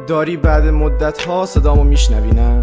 داری بعد مدت ها صدامو میشنوی نه؟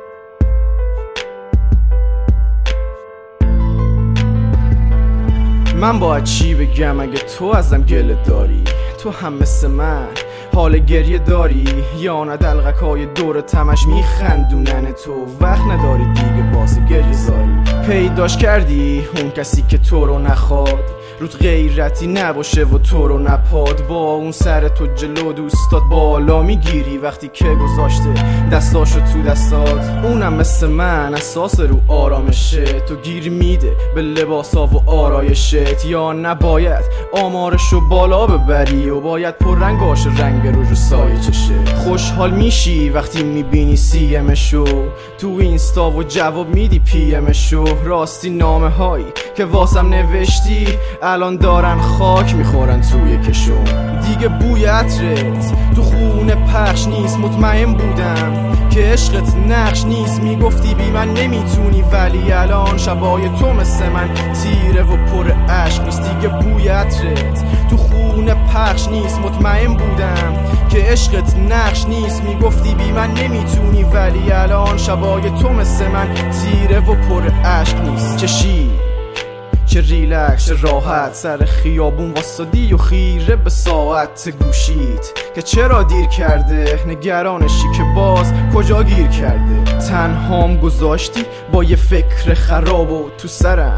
من باید چی بگم اگه تو ازم گله داری؟ تو هم مثل من حال گریه داری یا نه؟ دلغکای دور تمش میخندونن تو وقت نداری دیگه واسه گریه زاری. پیداش کردی اون کسی که تو رو نخواد، روت غیرتی نباشه و تو رو نپاد. با اون سر تو جلو دوستات بالا میگیری وقتی که گذاشته دستاشو تو دستات. اونم مثل من اساس رو آرامشه، تو گیر میده به لباسا و آرایشت. یا نباید آمارشو بالا ببری و باید پر رنگاش رنگ رو سایه چشه. خوشحال میشی وقتی میبینی سی امشو تو اینستا و جواب میدی پی امشو. راستی نامه هایی که واسم نوشتی الان دارن خاک میخورن توی کشو. دیگه بوی عطرت تو خونه پخش نیست، مطمئن بودم که عشقت نقش نیست. میگفتی بی من نمیتونی ولی الان شبای تو مثل من تیره و پر عشق نیست. دیگه بوی عطرت تو خونه پخش نیست، مطمئن بودم که عشقت نقش نیست. میگفتی بی من نمیتونی ولی الان شبای تو مثل من تیره و پر عشق نیست. چه ریلکس چه راحت سر خیابون واسادی و خیره به ساعت گوشیت که چرا دیر کرده. نگرانشی که باز کجا گیر کرده. تنهام گذاشتی با یه فکر خراب و تو سرم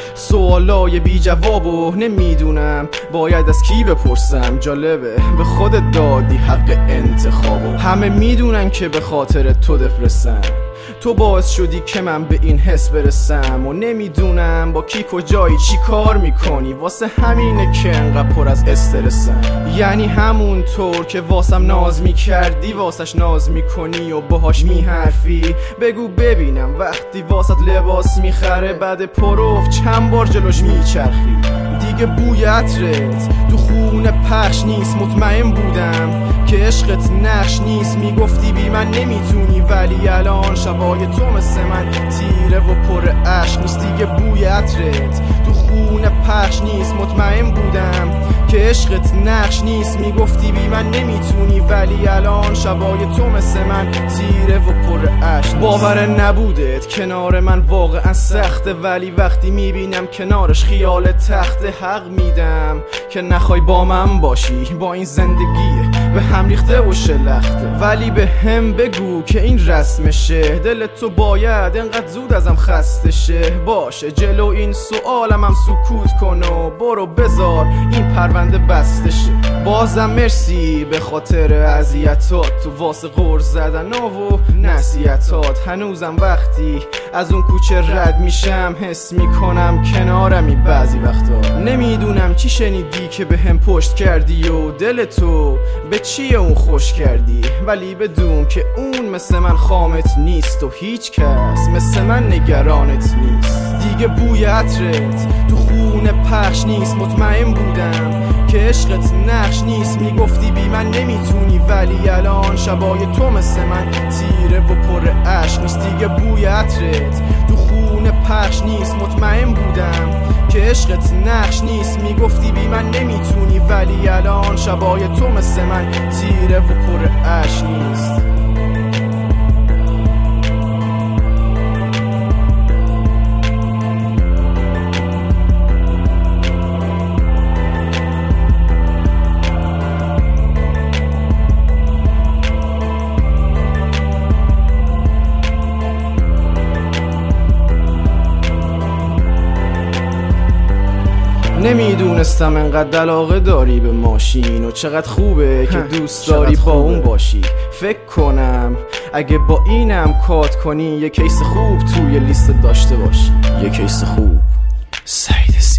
سوالای بی جواب و نمیدونم باید از کی بپرسم. جالبه به خودت دادی حق انتخابو. همه میدونن که به خاطر تو دپرسم، تو باعث شدی که من به این حس برسم. و نمیدونم با کی کجایی چی کار میکنی، واسه همینه که انقدر پر از استرسم. یعنی همون طور که واسم ناز میکردی واسش ناز میکنی و باهاش میحرفی. بگو ببینم وقتی واسط لباس میخره بعد پروف چند بار جلوش میچرخی. دیگه بوی عطرت تو خونه پخش نیست، مطمئن بودم که عشقت نقش نیست. میگفتی بی من نمیتونی ولی الان شبای تو مثل من تیره و پر عشق نیست. دیگه بوی عطرت تو خونه پخش نیست، مطمئن بودم که عشقت نقش نیست. میگفتی بی من نمیتونی ولی الان شبای تو مثل من تیره و پر عشق. باور نبودت کنار من واقعا سخته ولی وقتی میبینم کنارش خیال تخته. حق میدم که نخوای با من باشی، با این زندگی به هم ریخته و شلخته. ولی به هم بگو که این رسمشه، دلت تو باید انقدر زود ازم خسته شه. باشه جلو این سوالم هم سکوت کن و برو بذار این پرونده بسته شه. بازم مرسی به خاطر اذیتات تو واسه غرض زدن و نصیحتات. هنوزم وقتی از اون کوچه رد میشم حس میکنم کنارمی بعضی وقتا. نمیدونم چی شنیدی که به هم پشت کردی و دل تو به چیه اون خوش کردی. ولی بدون که اون مثل من خامت نیست و هیچ کس مثل من نگرانت نیست. دیگه بوی عطرت تو خونه پخش نیست، مطمئن بودم که عشقت نقش نیست. میگفتی بی من نمیتونی ولی الان شبای تو مثل من تیره و پر عشق نیست. دیگه بوی عطرت تو خونه پخش نیست، مطمئن بودم که عشقت نقش نیست. میگفتی بی من نمیتونی ولی الان شبای تو مثل من تیره و پر عشق نیست. نمیدونستم انقدر علاقه داری به ماشین و چقدر خوبه که دوست داری با اون باشی. فکر کنم اگه با اینم کات کنی یه کیس خوب توی لیست داشته باشی. یه کیس خوب سعید